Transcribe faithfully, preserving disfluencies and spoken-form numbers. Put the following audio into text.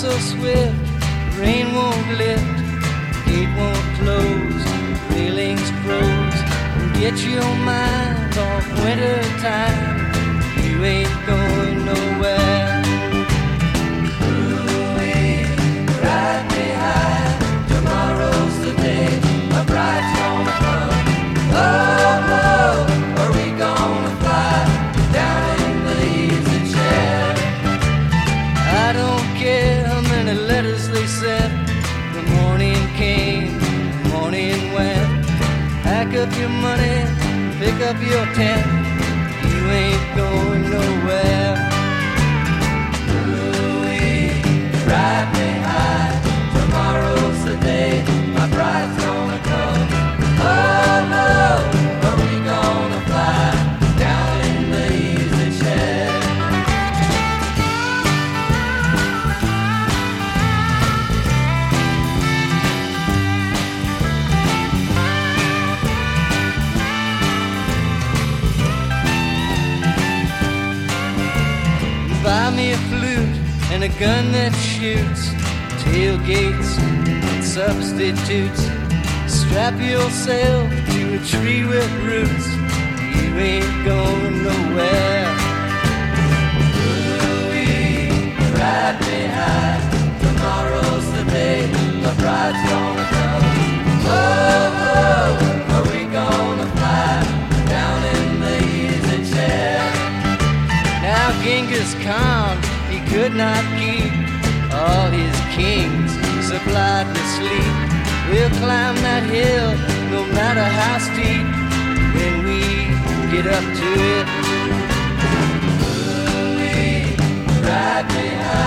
so swift, rain won't lift, gate won't close, railings froze. Get your mind off winter time, you ain't going nowhere. Ooh-wee, ride me high, tomorrow's the day, a bride's gonna come. Oh, oh, are we gonna fly down in the easy chair? I don't care how many letters they sent, the morning came, the morning went. Pack up your money, pick up your tent, you ain't going nowhere. Ooh-wee, ride me high, tomorrow's the day, my bride's gonna come. Oh no, are we gonna fly down in the easy chair? Buy me a flute and a gun that shoots, tailgates and substitutes. Strap yourself to a tree with roots, you ain't going nowhere. Ooh-wee, ride me high, tomorrow's the day, the bride's gonna come. Oh, oh, are we gonna fly down in the easy chair? Now Genghis Khan, he could not keep all his kings supplied with sleep. We'll climb that hill, no matter how steep, when we get up to it. Ooh-wee, ride me high.